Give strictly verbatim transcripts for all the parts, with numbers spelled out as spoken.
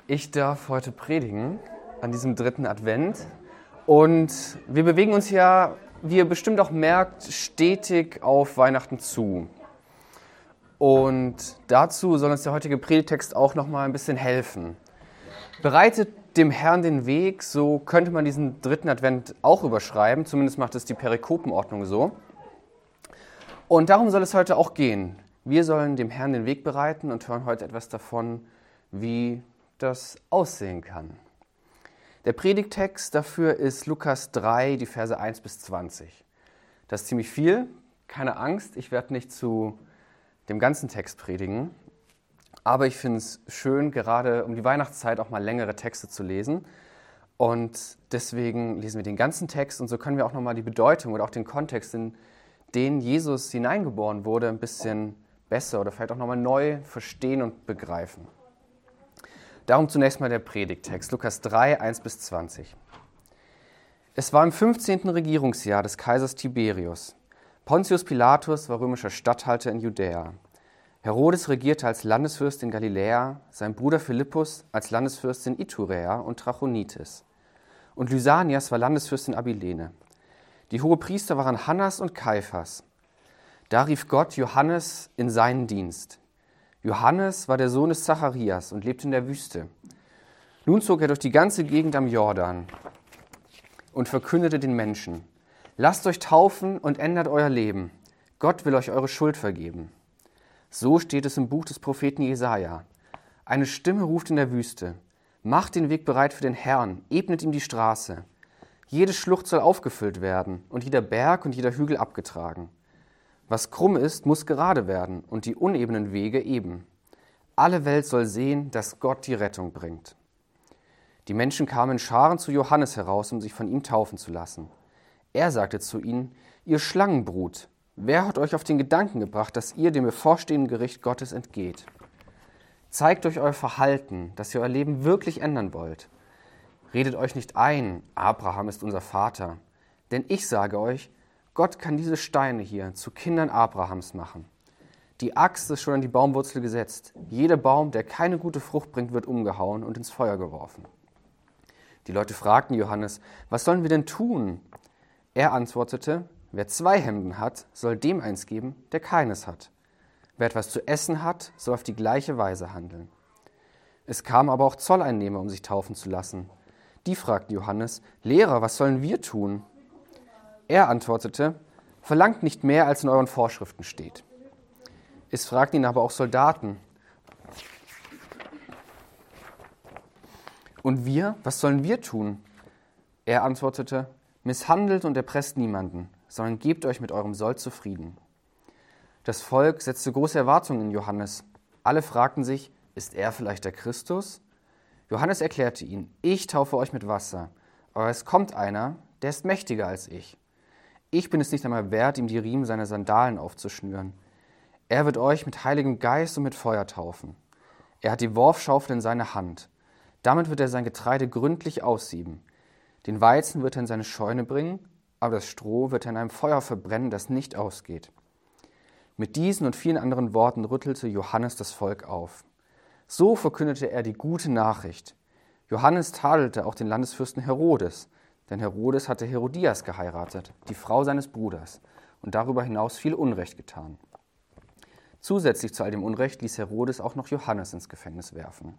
Ich darf heute predigen an diesem dritten Advent und wir bewegen uns ja, wie ihr bestimmt auch merkt, stetig auf Weihnachten zu. Und dazu soll uns der heutige Predigtext auch nochmal ein bisschen helfen. Bereitet dem Herrn den Weg, so könnte man diesen dritten Advent auch überschreiben, zumindest macht es die Perikopenordnung so. Und darum soll es heute auch gehen. Wir sollen dem Herrn den Weg bereiten und hören heute etwas davon, wie das aussehen kann. Der Predigtext dafür ist Lukas drei, die Verse eins bis zwanzig. Das ist ziemlich viel, keine Angst, ich werde nicht zu dem ganzen Text predigen, aber ich finde es schön, gerade um die Weihnachtszeit auch mal längere Texte zu lesen. Und deswegen lesen wir den ganzen Text und so können wir auch nochmal die Bedeutung oder auch den Kontext, in den Jesus hineingeboren wurde, ein bisschen besser oder vielleicht auch nochmal neu verstehen und begreifen. Darum zunächst mal der Predigttext, Lukas drei, eins bis zwanzig. Es war im fünfzehnten Regierungsjahr des Kaisers Tiberius. Pontius Pilatus war römischer Statthalter in Judäa. Herodes regierte als Landesfürst in Galiläa, sein Bruder Philippus als Landesfürst in Iturea und Trachonitis. Und Lysanias war Landesfürst in Abilene. Die Hohepriester waren Hannas und Kaiphas. Da rief Gott Johannes in seinen Dienst. Johannes war der Sohn des Zacharias und lebte in der Wüste. Nun zog er durch die ganze Gegend am Jordan und verkündete den Menschen: Lasst euch taufen und ändert euer Leben. Gott will euch eure Schuld vergeben. So steht es im Buch des Propheten Jesaja. Eine Stimme ruft in der Wüste: Macht den Weg bereit für den Herrn, ebnet ihm die Straße. Jede Schlucht soll aufgefüllt werden und jeder Berg und jeder Hügel abgetragen. Was krumm ist, muss gerade werden und die unebenen Wege eben. Alle Welt soll sehen, dass Gott die Rettung bringt. Die Menschen kamen in Scharen zu Johannes heraus, um sich von ihm taufen zu lassen. Er sagte zu ihnen: Ihr Schlangenbrut, wer hat euch auf den Gedanken gebracht, dass ihr dem bevorstehenden Gericht Gottes entgeht? Zeigt euch euer Verhalten, dass ihr euer Leben wirklich ändern wollt. Redet euch nicht ein, Abraham ist unser Vater. Denn ich sage euch, Gott kann diese Steine hier zu Kindern Abrahams machen. Die Axt ist schon an die Baumwurzel gesetzt. Jeder Baum, der keine gute Frucht bringt, wird umgehauen und ins Feuer geworfen. Die Leute fragten Johannes: Was sollen wir denn tun? Er antwortete: Wer zwei Hemden hat, soll dem eins geben, der keines hat. Wer etwas zu essen hat, soll auf die gleiche Weise handeln. Es kamen aber auch Zolleinnehmer, um sich taufen zu lassen. Die fragten Johannes: Lehrer, was sollen wir tun? Er antwortete: Verlangt nicht mehr, als in euren Vorschriften steht. Es fragten ihn aber auch Soldaten: Und wir, was sollen wir tun? Er antwortete: Misshandelt und erpresst niemanden, sondern gebt euch mit eurem Sold zufrieden. Das Volk setzte große Erwartungen in Johannes. Alle fragten sich: Ist er vielleicht der Christus? Johannes erklärte ihnen: Ich taufe euch mit Wasser, aber es kommt einer, der ist mächtiger als ich. Ich bin es nicht einmal wert, ihm die Riemen seiner Sandalen aufzuschnüren. Er wird euch mit Heiligem Geist und mit Feuer taufen. Er hat die Worfschaufel in seiner Hand. Damit wird er sein Getreide gründlich aussieben. Den Weizen wird er in seine Scheune bringen, aber das Stroh wird er in einem Feuer verbrennen, das nicht ausgeht. Mit diesen und vielen anderen Worten rüttelte Johannes das Volk auf. So verkündete er die gute Nachricht. Johannes tadelte auch den Landesfürsten Herodes, denn Herodes hatte Herodias geheiratet, die Frau seines Bruders, und darüber hinaus viel Unrecht getan. Zusätzlich zu all dem Unrecht ließ Herodes auch noch Johannes ins Gefängnis werfen.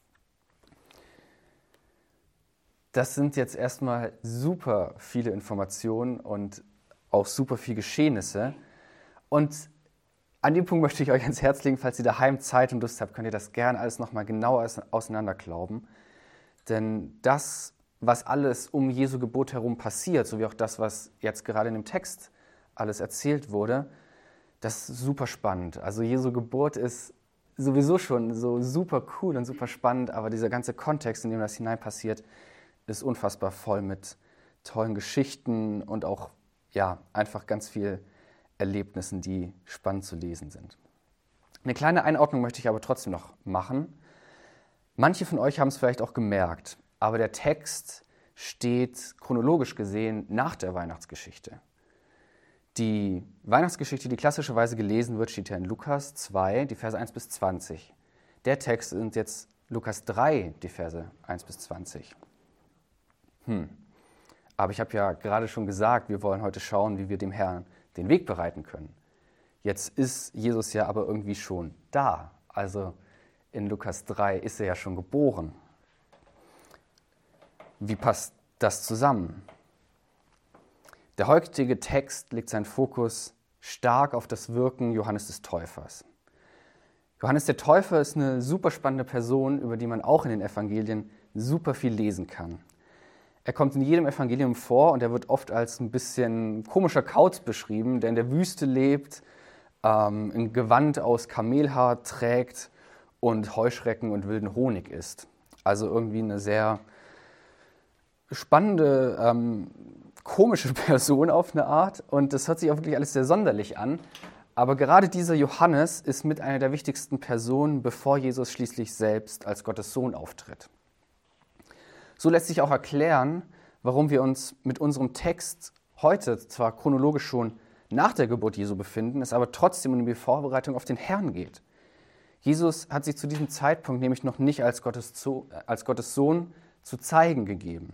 Das sind jetzt erstmal super viele Informationen und auch super viele Geschehnisse. Und an dem Punkt möchte ich euch ans Herz legen, falls ihr daheim Zeit und Lust habt, könnt ihr das gerne alles nochmal genauer auseinanderklauben. Denn das, was alles um Jesu Geburt herum passiert, sowie auch das, was jetzt gerade in dem Text alles erzählt wurde, das ist super spannend. Also Jesu Geburt ist sowieso schon so super cool und super spannend, aber dieser ganze Kontext, in dem das hinein passiert, ist unfassbar voll mit tollen Geschichten und auch ja, einfach ganz viel Erlebnissen, die spannend zu lesen sind. Eine kleine Einordnung möchte ich aber trotzdem noch machen. Manche von euch haben es vielleicht auch gemerkt, aber der Text steht chronologisch gesehen nach der Weihnachtsgeschichte. Die Weihnachtsgeschichte, die klassischerweise gelesen wird, steht ja in Lukas zwei, die Verse eins bis zwanzig. Der Text sind jetzt Lukas drei, die Verse eins bis zwanzig. Hm. Aber ich habe ja gerade schon gesagt, wir wollen heute schauen, wie wir dem Herrn den Weg bereiten können. Jetzt ist Jesus ja aber irgendwie schon da. Also in Lukas drei ist er ja schon geboren. Wie passt das zusammen? Der heutige Text legt seinen Fokus stark auf das Wirken Johannes des Täufers. Johannes der Täufer ist eine super spannende Person, über die man auch in den Evangelien super viel lesen kann. Er kommt in jedem Evangelium vor und er wird oft als ein bisschen komischer Kauz beschrieben, der in der Wüste lebt, ähm, ein Gewand aus Kamelhaar trägt und Heuschrecken und wilden Honig isst. Also irgendwie eine sehr spannende, ähm, komische Person auf eine Art und das hört sich auch wirklich alles sehr sonderlich an. Aber gerade dieser Johannes ist mit einer der wichtigsten Personen, bevor Jesus schließlich selbst als Gottes Sohn auftritt. So lässt sich auch erklären, warum wir uns mit unserem Text heute zwar chronologisch schon nach der Geburt Jesu befinden, es aber trotzdem um die Vorbereitung auf den Herrn geht. Jesus hat sich zu diesem Zeitpunkt nämlich noch nicht als Gottes, als Gottes Sohn zu zeigen gegeben.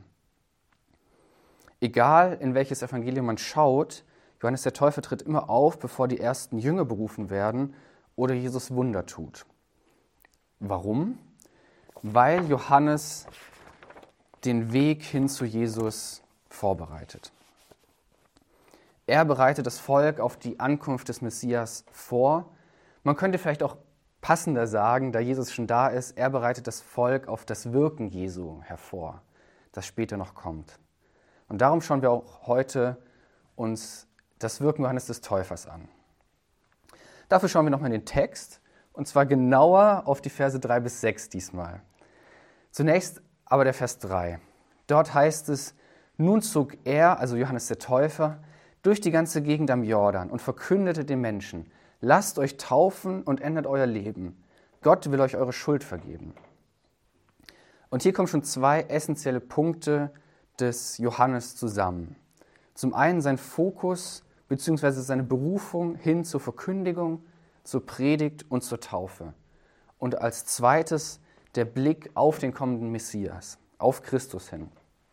Egal, in welches Evangelium man schaut, Johannes der Täufer tritt immer auf, bevor die ersten Jünger berufen werden oder Jesus Wunder tut. Warum? Weil Johannes den Weg hin zu Jesus vorbereitet. Er bereitet das Volk auf die Ankunft des Messias vor. Man könnte vielleicht auch passender sagen, da Jesus schon da ist, er bereitet das Volk auf das Wirken Jesu hervor, das später noch kommt. Und darum schauen wir auch heute uns das Wirken Johannes des Täufers an. Dafür schauen wir nochmal in den Text, und zwar genauer auf die Verse drei bis sechs diesmal. Zunächst aber der Vers drei. Dort heißt es, nun zog er, also Johannes der Täufer, durch die ganze Gegend am Jordan und verkündete den Menschen, lasst euch taufen und ändert euer Leben. Gott will euch eure Schuld vergeben. Und hier kommen schon zwei essentielle Punkte des Johannes zusammen. Zum einen sein Fokus bzw. seine Berufung hin zur Verkündigung, zur Predigt und zur Taufe. Und als zweites der Blick auf den kommenden Messias, auf Christus hin.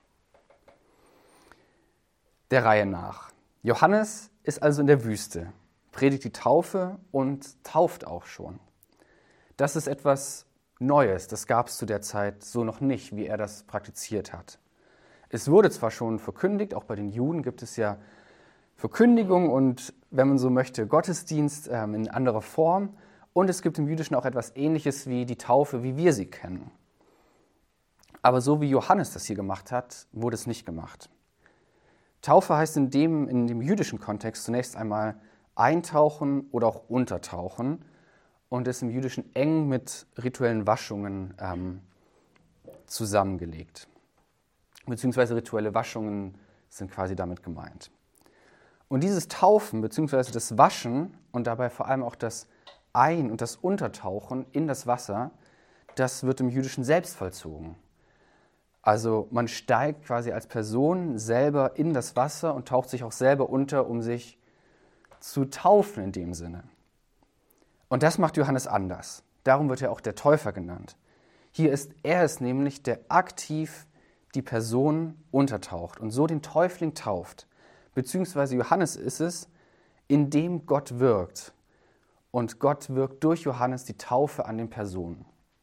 Der Reihe nach. Johannes ist also in der Wüste, predigt die Taufe und tauft auch schon. Das ist etwas Neues, das gab es zu der Zeit so noch nicht, wie er das praktiziert hat. Es wurde zwar schon verkündigt, auch bei den Juden gibt es ja Verkündigung und, wenn man so möchte, Gottesdienst ähm, in anderer Form. Und es gibt im Jüdischen auch etwas Ähnliches wie die Taufe, wie wir sie kennen. Aber so wie Johannes das hier gemacht hat, wurde es nicht gemacht. Taufe heißt in dem, in dem jüdischen Kontext zunächst einmal eintauchen oder auch untertauchen und ist im Jüdischen eng mit rituellen Waschungen ähm, zusammengelegt. Beziehungsweise rituelle Waschungen sind quasi damit gemeint. Und dieses Taufen beziehungsweise das Waschen und dabei vor allem auch das Ein- und das Untertauchen in das Wasser, das wird im Jüdischen selbst vollzogen. Also man steigt quasi als Person selber in das Wasser und taucht sich auch selber unter, um sich zu taufen in dem Sinne. Und das macht Johannes anders. Darum wird er auch der Täufer genannt. Hier ist er es nämlich, der aktiv die Person untertaucht und so den Täufling tauft. Beziehungsweise Johannes ist es, in dem Gott wirkt. Und Gott wirkt durch Johannes die Taufe an den Personen.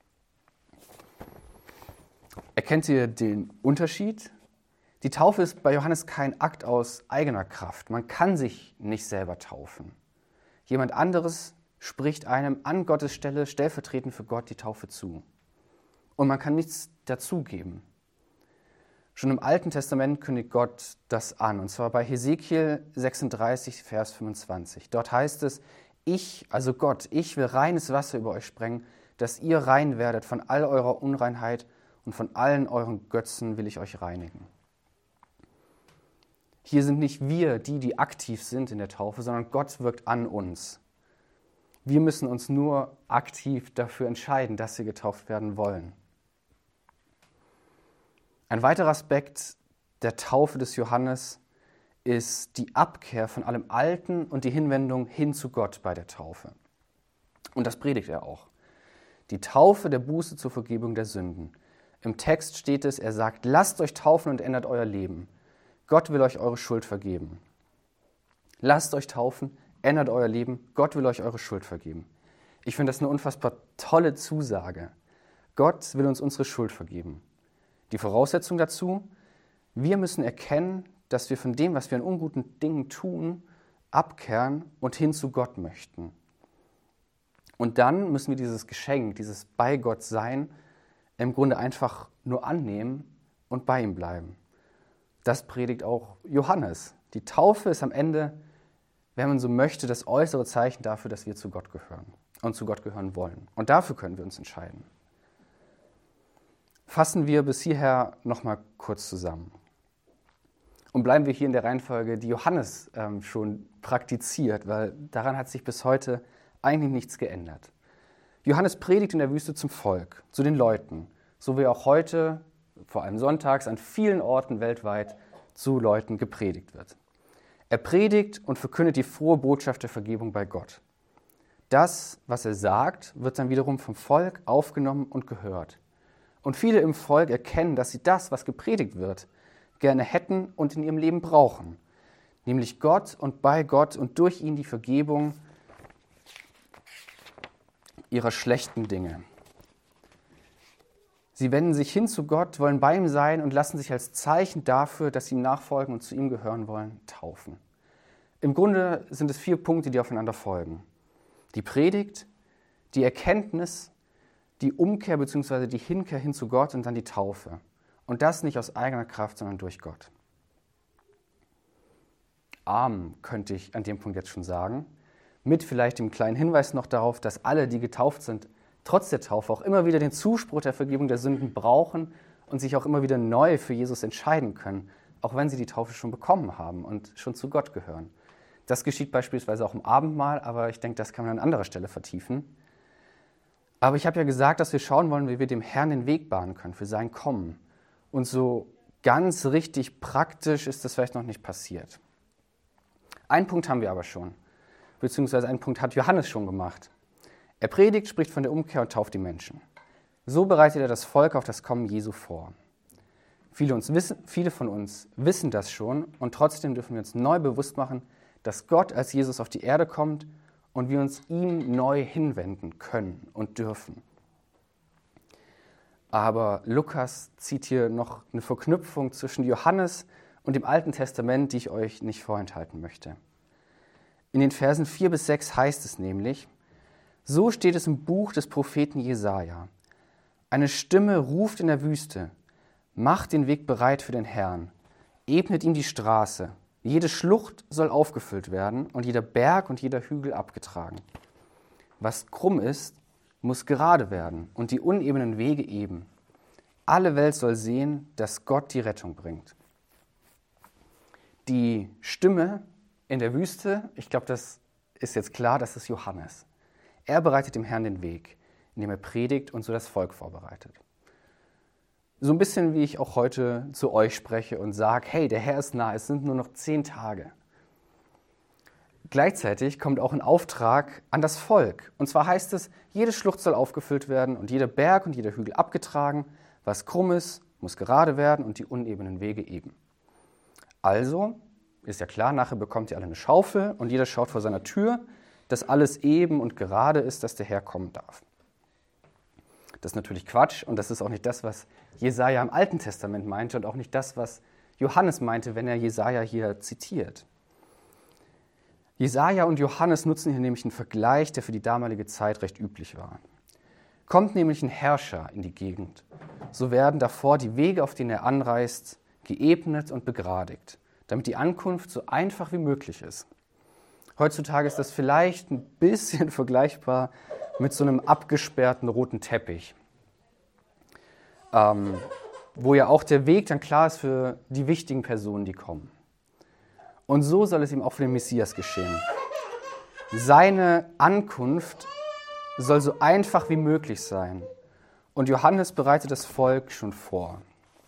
Erkennt ihr den Unterschied? Die Taufe ist bei Johannes kein Akt aus eigener Kraft. Man kann sich nicht selber taufen. Jemand anderes spricht einem an Gottes Stelle stellvertretend für Gott die Taufe zu. Und man kann nichts dazugeben. Schon im Alten Testament kündigt Gott das an, und zwar bei Hesekiel sechsunddreißig, Vers fünfundzwanzig. Dort heißt es, ich, also Gott, ich will reines Wasser über euch sprengen, dass ihr rein werdet von all eurer Unreinheit und von allen euren Götzen will ich euch reinigen. Hier sind nicht wir die, die aktiv sind in der Taufe, sondern Gott wirkt an uns. Wir müssen uns nur aktiv dafür entscheiden, dass wir getauft werden wollen. Ein weiterer Aspekt der Taufe des Johannes ist die Abkehr von allem Alten und die Hinwendung hin zu Gott bei der Taufe. Und das predigt er auch. Die Taufe der Buße zur Vergebung der Sünden. Im Text steht es, er sagt, lasst euch taufen und ändert euer Leben. Gott will euch eure Schuld vergeben. Lasst euch taufen, ändert euer Leben. Gott will euch eure Schuld vergeben. Ich finde das eine unfassbar tolle Zusage. Gott will uns unsere Schuld vergeben. Die Voraussetzung dazu, wir müssen erkennen, dass wir von dem, was wir an unguten Dingen tun, abkehren und hin zu Gott möchten. Und dann müssen wir dieses Geschenk, dieses bei Gott sein, im Grunde einfach nur annehmen und bei ihm bleiben. Das predigt auch Johannes. Die Taufe ist am Ende, wenn man so möchte, das äußere Zeichen dafür, dass wir zu Gott gehören und zu Gott gehören wollen. Und dafür können wir uns entscheiden. Fassen wir bis hierher nochmal kurz zusammen. Und bleiben wir hier in der Reihenfolge, die Johannes ähm, schon praktiziert, weil daran hat sich bis heute eigentlich nichts geändert. Johannes predigt in der Wüste zum Volk, zu den Leuten, so wie auch heute, vor allem sonntags, an vielen Orten weltweit zu Leuten gepredigt wird. Er predigt und verkündet die frohe Botschaft der Vergebung bei Gott. Das, was er sagt, wird dann wiederum vom Volk aufgenommen und gehört. Und viele im Volk erkennen, dass sie das, was gepredigt wird, gerne hätten und in ihrem Leben brauchen. Nämlich Gott und bei Gott und durch ihn die Vergebung ihrer schlechten Dinge. Sie wenden sich hin zu Gott, wollen bei ihm sein und lassen sich als Zeichen dafür, dass sie ihm nachfolgen und zu ihm gehören wollen, taufen. Im Grunde sind es vier Punkte, die aufeinander folgen. Die Predigt, die Erkenntnis, die Umkehr bzw. die Hinkehr hin zu Gott und dann die Taufe. Und das nicht aus eigener Kraft, sondern durch Gott. Amen, könnte ich an dem Punkt jetzt schon sagen. Mit vielleicht dem kleinen Hinweis noch darauf, dass alle, die getauft sind, trotz der Taufe auch immer wieder den Zuspruch der Vergebung der Sünden brauchen und sich auch immer wieder neu für Jesus entscheiden können, auch wenn sie die Taufe schon bekommen haben und schon zu Gott gehören. Das geschieht beispielsweise auch im Abendmahl, aber ich denke, das kann man an anderer Stelle vertiefen. Aber ich habe ja gesagt, dass wir schauen wollen, wie wir dem Herrn den Weg bahnen können für sein Kommen. Und so ganz richtig praktisch ist das vielleicht noch nicht passiert. Einen Punkt haben wir aber schon, beziehungsweise einen Punkt hat Johannes schon gemacht. Er predigt, spricht von der Umkehr und tauft die Menschen. So bereitet er das Volk auf das Kommen Jesu vor. Viele, uns wissen, viele von uns wissen das schon und trotzdem dürfen wir uns neu bewusst machen, dass Gott als Jesus auf die Erde kommt und wir uns ihm neu hinwenden können und dürfen. Aber Lukas zieht hier noch eine Verknüpfung zwischen Johannes und dem Alten Testament, die ich euch nicht vorenthalten möchte. In den Versen vier bis sechs heißt es nämlich, so steht es im Buch des Propheten Jesaja. Eine Stimme ruft in der Wüste, macht den Weg bereit für den Herrn, ebnet ihm die Straße. Jede Schlucht soll aufgefüllt werden und jeder Berg und jeder Hügel abgetragen. Was krumm ist, muss gerade werden und die unebenen Wege eben. Alle Welt soll sehen, dass Gott die Rettung bringt. Die Stimme in der Wüste, ich glaube, das ist jetzt klar, das ist Johannes. Er bereitet dem Herrn den Weg, indem er predigt und so das Volk vorbereitet. So ein bisschen wie ich auch heute zu euch spreche und sage, hey, der Herr ist nah, es sind nur noch zehn Tage. Gleichzeitig kommt auch ein Auftrag an das Volk. Und zwar heißt es, jede Schlucht soll aufgefüllt werden und jeder Berg und jeder Hügel abgetragen. Was krumm ist, muss gerade werden und die unebenen Wege eben. Also, ist ja klar, nachher bekommt ihr alle eine Schaufel und jeder schaut vor seiner Tür, dass alles eben und gerade ist, dass der Herr kommen darf. Das ist natürlich Quatsch und das ist auch nicht das, was Jesaja im Alten Testament meinte und auch nicht das, was Johannes meinte, wenn er Jesaja hier zitiert. Jesaja und Johannes nutzen hier nämlich einen Vergleich, der für die damalige Zeit recht üblich war. Kommt nämlich ein Herrscher in die Gegend, so werden davor die Wege, auf denen er anreist, geebnet und begradigt, damit die Ankunft so einfach wie möglich ist. Heutzutage ist das vielleicht ein bisschen vergleichbar mit so einem abgesperrten roten Teppich, ähm, wo ja auch der Weg dann klar ist für die wichtigen Personen, die kommen. Und so soll es ihm auch für den Messias geschehen. Seine Ankunft soll so einfach wie möglich sein. Und Johannes bereitet das Volk schon vor.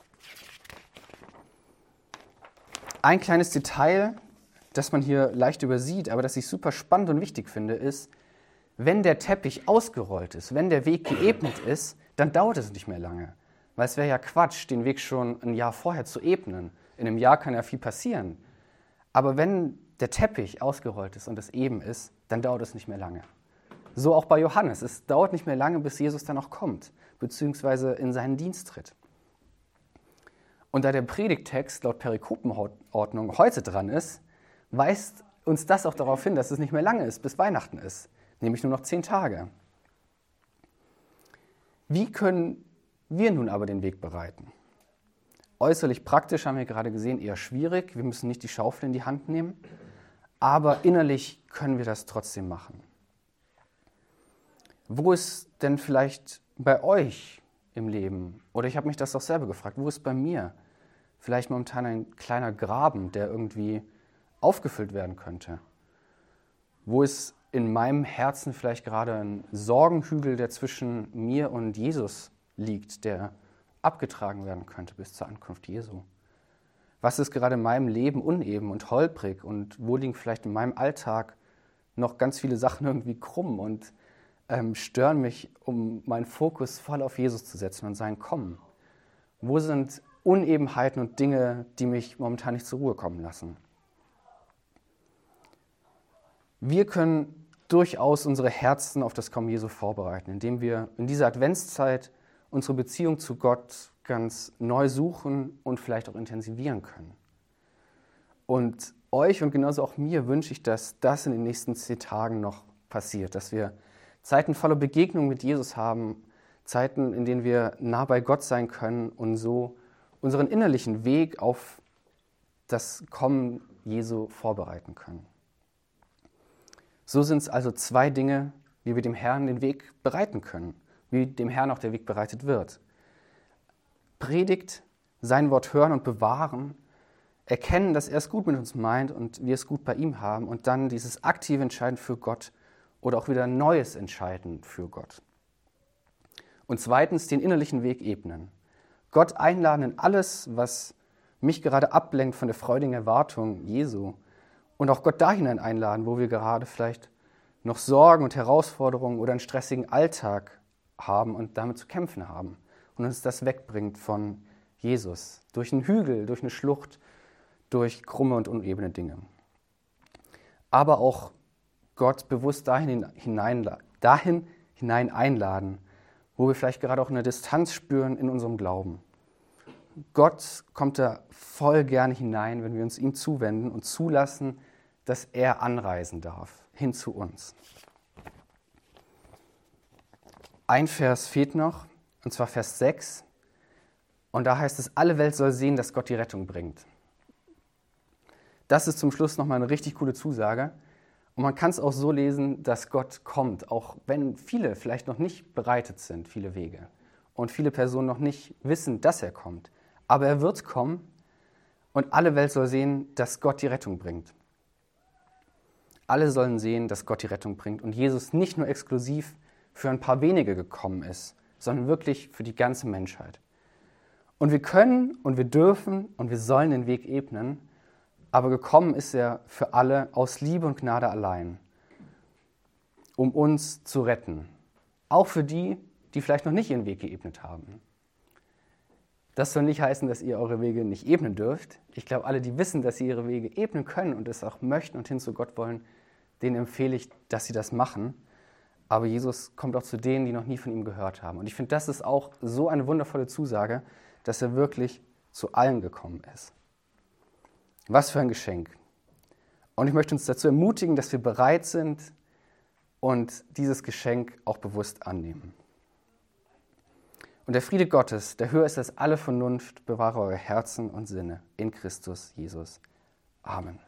Ein kleines Detail, das man hier leicht übersieht, aber das ich super spannend und wichtig finde, ist, wenn der Teppich ausgerollt ist, wenn der Weg geebnet ist, dann dauert es nicht mehr lange. Weil es wäre ja Quatsch, den Weg schon ein Jahr vorher zu ebnen. In einem Jahr kann ja viel passieren. Aber wenn der Teppich ausgerollt ist und es eben ist, dann dauert es nicht mehr lange. So auch bei Johannes. Es dauert nicht mehr lange, bis Jesus dann auch kommt, beziehungsweise in seinen Dienst tritt. Und da der Predigttext laut Perikopenordnung heute dran ist, weist uns das auch darauf hin, dass es nicht mehr lange ist, bis Weihnachten ist, nämlich nur noch zehn Tage. Wie können wir nun aber den Weg bereiten? Äußerlich praktisch haben wir gerade gesehen, eher schwierig. Wir müssen nicht die Schaufel in die Hand nehmen, aber innerlich können wir das trotzdem machen. Wo ist denn vielleicht bei euch im Leben, oder ich habe mich das auch selber gefragt, wo ist bei mir vielleicht momentan ein kleiner Graben, der irgendwie aufgefüllt werden könnte? Wo ist in meinem Herzen vielleicht gerade ein Sorgenhügel, der zwischen mir und Jesus liegt, der abgetragen werden könnte bis zur Ankunft Jesu? Was ist gerade in meinem Leben uneben und holprig und wo liegen vielleicht in meinem Alltag noch ganz viele Sachen irgendwie krumm und ähm, stören mich, um meinen Fokus voll auf Jesus zu setzen und sein Kommen? Wo sind Unebenheiten und Dinge, die mich momentan nicht zur Ruhe kommen lassen? Wir können durchaus unsere Herzen auf das Kommen Jesu vorbereiten, indem wir in dieser Adventszeit unsere Beziehung zu Gott ganz neu suchen und vielleicht auch intensivieren können. Und euch und genauso auch mir wünsche ich, dass das in den nächsten zehn Tagen noch passiert, dass wir Zeiten voller Begegnung mit Jesus haben, Zeiten, in denen wir nah bei Gott sein können und so unseren innerlichen Weg auf das Kommen Jesu vorbereiten können. So sind es also zwei Dinge, wie wir dem Herrn den Weg bereiten können, wie dem Herrn auch der Weg bereitet wird. Predigt, sein Wort hören und bewahren, erkennen, dass er es gut mit uns meint und wir es gut bei ihm haben und dann dieses aktive Entscheiden für Gott oder auch wieder neues Entscheiden für Gott. Und zweitens den innerlichen Weg ebnen. Gott einladen in alles, was mich gerade ablenkt von der freudigen Erwartung Jesu und auch Gott dahin einladen, wo wir gerade vielleicht noch Sorgen und Herausforderungen oder einen stressigen Alltag haben und damit zu kämpfen haben und uns das wegbringt von Jesus, durch einen Hügel, durch eine Schlucht, durch krumme und unebene Dinge. Aber auch Gott bewusst dahin hinein, dahin hinein einladen, wo wir vielleicht gerade auch eine Distanz spüren in unserem Glauben. Gott kommt da voll gerne hinein, wenn wir uns ihm zuwenden und zulassen, dass er anreisen darf, hin zu uns. Ein Vers fehlt noch, und zwar Vers sechs. Und da heißt es, alle Welt soll sehen, dass Gott die Rettung bringt. Das ist zum Schluss nochmal eine richtig coole Zusage. Und man kann es auch so lesen, dass Gott kommt, auch wenn viele vielleicht noch nicht bereitet sind, viele Wege. Und viele Personen noch nicht wissen, dass er kommt. Aber er wird kommen und alle Welt soll sehen, dass Gott die Rettung bringt. Alle sollen sehen, dass Gott die Rettung bringt und Jesus nicht nur exklusiv für ein paar wenige gekommen ist, sondern wirklich für die ganze Menschheit. Und wir können und wir dürfen und wir sollen den Weg ebnen, aber gekommen ist er für alle aus Liebe und Gnade allein, um uns zu retten. Auch für die, die vielleicht noch nicht ihren Weg geebnet haben. Das soll nicht heißen, dass ihr eure Wege nicht ebnen dürft. Ich glaube, alle, die wissen, dass sie ihre Wege ebnen können und es auch möchten und hin zu Gott wollen, denen empfehle ich, dass sie das machen. Aber Jesus kommt auch zu denen, die noch nie von ihm gehört haben. Und ich finde, das ist auch so eine wundervolle Zusage, dass er wirklich zu allen gekommen ist. Was für ein Geschenk. Und ich möchte uns dazu ermutigen, dass wir bereit sind und dieses Geschenk auch bewusst annehmen. Und der Friede Gottes, der höher ist als alle Vernunft, bewahre eure Herzen und Sinne in Christus Jesus. Amen.